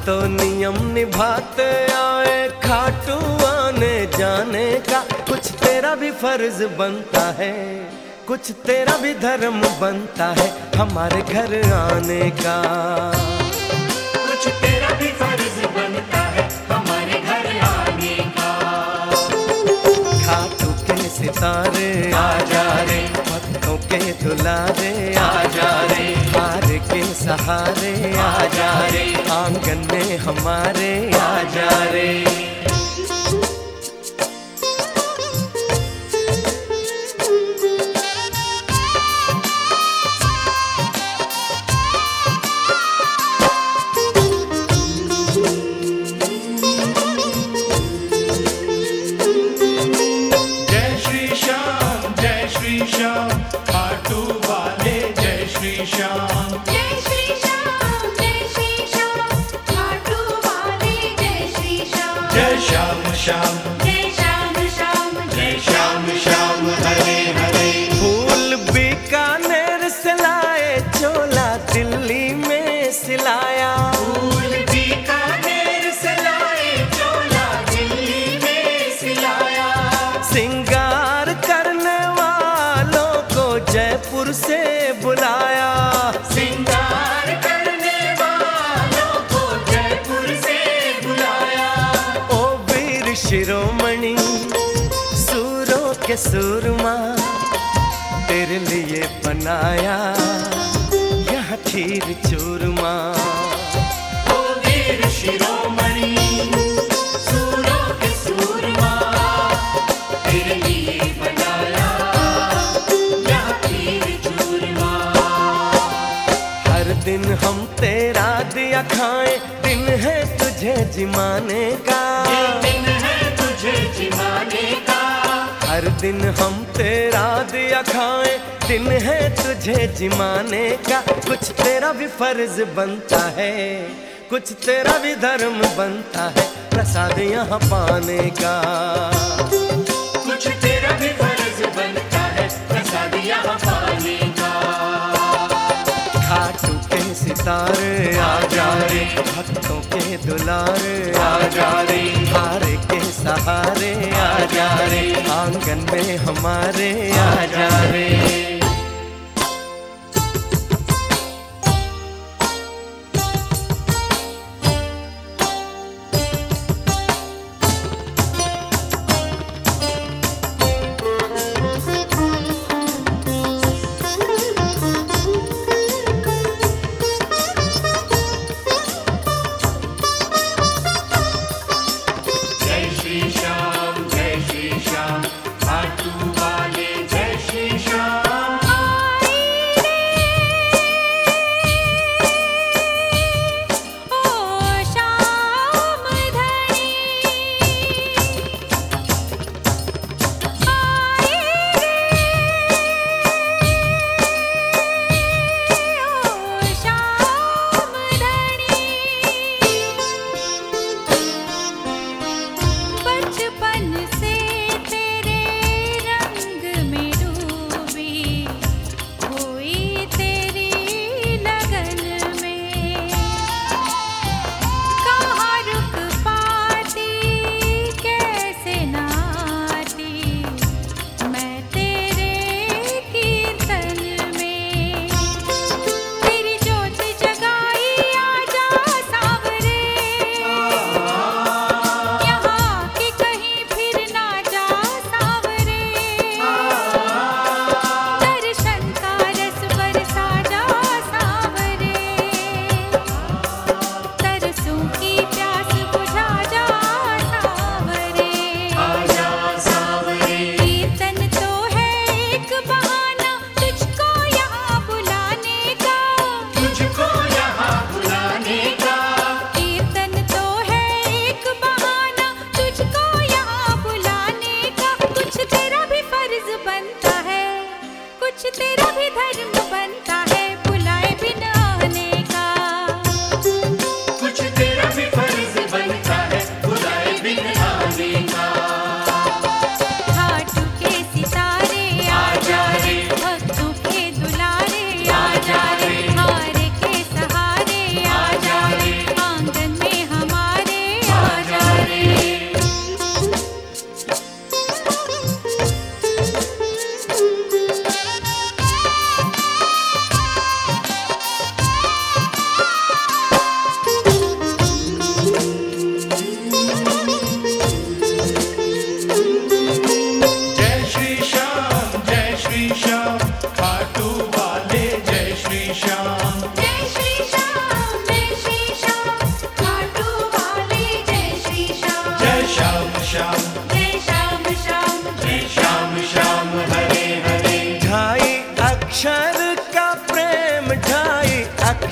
तो नियम निभाते आए, खाटू आने जाने का कुछ तेरा भी फर्ज बनता है, कुछ तेरा भी धर्म बनता है हमारे घर आने का। कुछ तेरा भी फर्ज बनता है हमारे घर आने का। खाटू के सितारे आ जा रे, भक्तों के दुलारे आ जा रे, हार के सहारे आ जा रे, आंगन में हमारे आ जा रे। खाटू वाले जय श्री श्याम, जय श्री श्याम, जय श्री श्याम, खाटू वाले जय श्री श्याम, जय श्याम श्याम, जय श्याम श्याम, जय श्याम श्याम हरे हरे। फूल बीकानेर से लाए, चोला दिल्ली में सिलाया, फूल बीकानेर से लाए, चोला दिल्ली में सिलाया, सिंगार करने वालों को जयपुर से बुलाया, सिंगार करने वालों को जयपुर से बुलाया। ओ वीर शिरोमणि सूरों के सूरमा, तेरे लिए बनाया यहाँ खीर चूरमा। ओ वीर शिरोमणि सूरों के सूरमा, तेरे लिए बनाया यहाँ खीर चूरमा। हर दिन हम तेरा दिया खाएं, दिन है तुझे जिमाने का, ये दिन है तुझे जिमाने का। हर दिन हम तेरा दिया खाएं, दिन है तुझे जिमाने का। कुछ तेरा भी फर्ज बनता है, कुछ तेरा भी धर्म बनता है प्रसाद यहाँ पाने का। कुछ तेरा भी फर्ज बनता है प्रसाद यहाँ पाने का। खाटू के सितारे आ जा रे, भक्तों के दुलारे आ जा रे, हारे के सहारे आ जा रे, आंगन में हमारे आ जा रे। जय श्री श्याम, खाटू वाले जय श्री श्याम।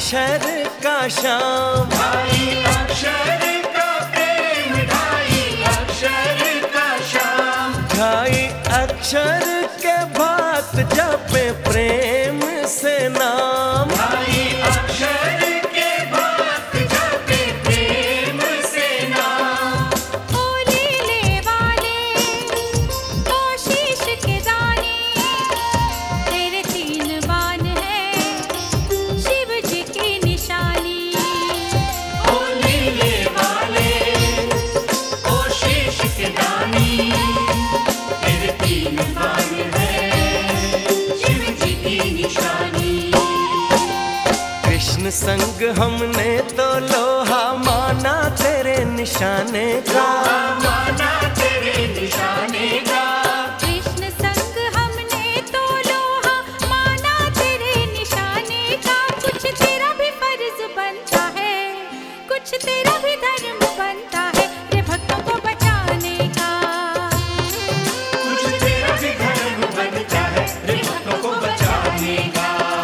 अक्षर का श्याम, ढाई अक्षर का प्रेम, ढाई अक्षर का श्याम। ढाई अक्षर के भात जपे प्रेम से नाम, ढाई अक्षर के भात जपे प्रेम से नाम। ओ लीले वाले, ओ शीश के दाने, तेरे तीन बाण हैं शिव जी की निशानी। ओ लीले वाले, ओ शीश के दानी, तेरे तीन बाण हैं शिव जी की निशानी। कृष्ण संग हमने तो लोहा माना तेरे निशाने का, माना तेरे निशाने का। कृष्ण संग हमने तो लोहा माना तेरे निशाने का। कुछ तेरा भी फर्ज बनता है, कुछ तेरा भी धर्म बनता है रे भक्तों को बचाने का। कुछ तेरा भी धर्म बनता है रे भक्तों को बचाने का।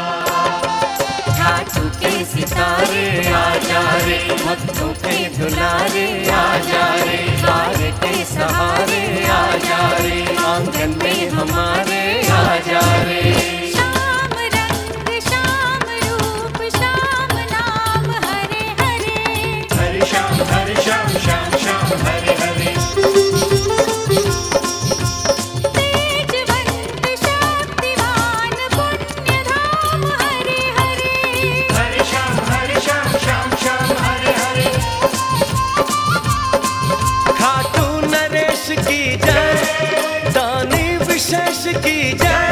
घाटों के सितारे आ जा रे, भक्तों के दुलारे आ जा रे, द्वार के सहारे आ जा रे, आंगन में हमारे आ जा रे। श्याम रंग श्याम रूप श्याम नाम हरे हरे। हरे श्याम श्याम श्याम हरे हरे। तेजवंत शक्तिवान पुण्य धाम हरे हरे। हरे श्याम श्याम हरे हरे। खाटू नरेश की जय, दानी विशेष की जय,